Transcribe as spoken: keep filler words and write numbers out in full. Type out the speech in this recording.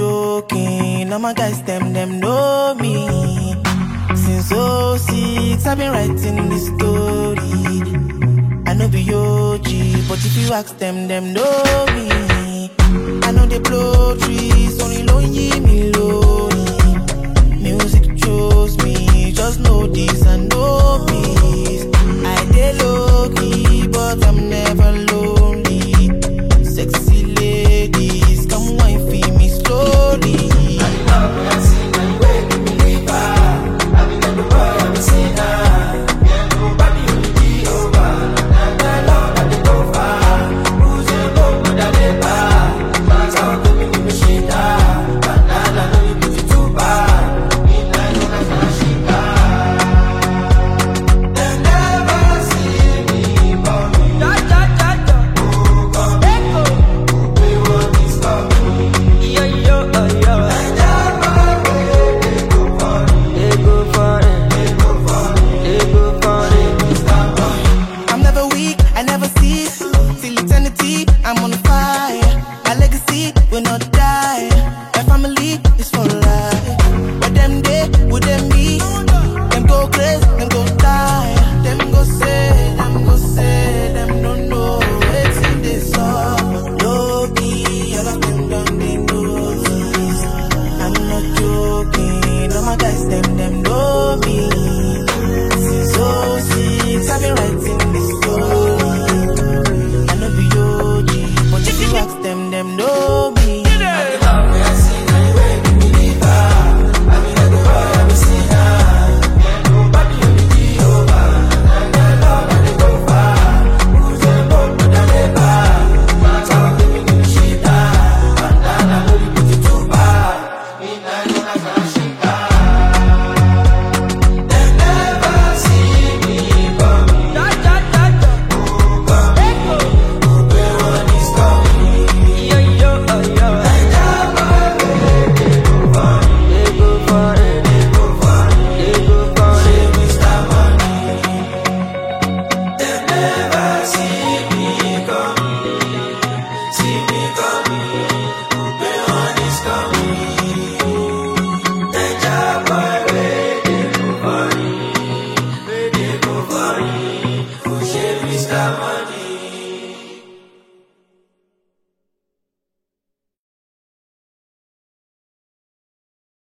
joking. All my guys, them, them know me. Since oh six, I've been writing this story. I know be O G, but if you ask them, them know me. I know they blow trees, only